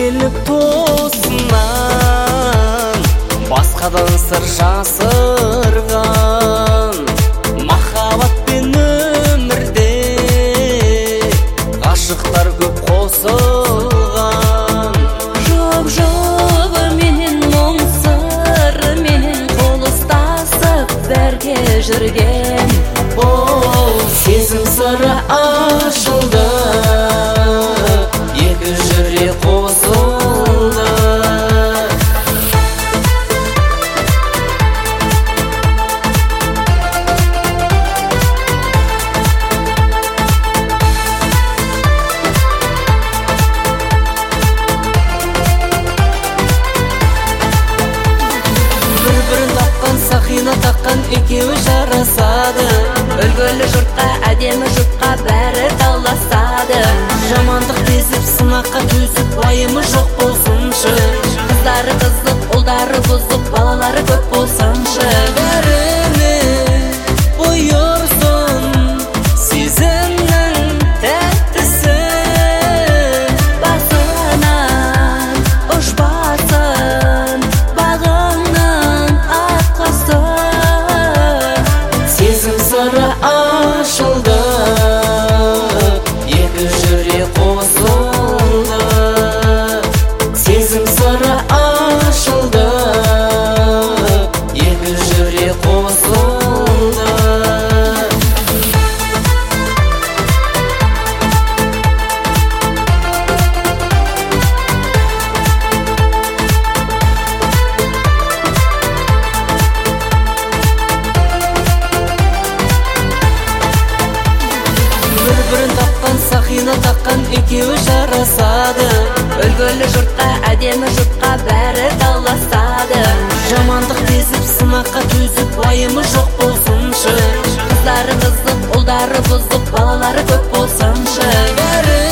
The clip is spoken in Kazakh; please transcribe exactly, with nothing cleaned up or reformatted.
келіп тосыннан басқадан сыр жасырған. Махаббат пен өмірде ғашықтар көп қосылған. Жоқ жоқ менен мұң сыр менен қол ұстасып бірге жүрген. Ол сезім сыры ашылды, екі жүрек қосылды. Бір-бірін тапқан, сақина таққан екеуі жарасады. Үлгілі жұртқа, әдемі жұпқа бәрі таласады. Жамандық безіп, сынаққа төзіп, уайымы жоқ болсыншы. Қыздары қызық, ұлдары бұзық, балалары көп болсаншы. Бәріне бұйырсын сезімнің тәттісі. Басынан ұшпасын бағыңның атқысы. Сезім сыры ашылды, екі жүрек қосылды. Сезім сыры ашылды, екі жүрек қосылды. Бір-бірін тапқан, сақина таққан екеуі жарасады. Үлгілі жұртқа, әдемі жұпқа бәрі таласады. Жамандық безіп, сынаққа төзіп, уайымы жоқ болсыншы. Қыздары қызық, ұлдары бұзық, балалары көп болсаншы. Бәрі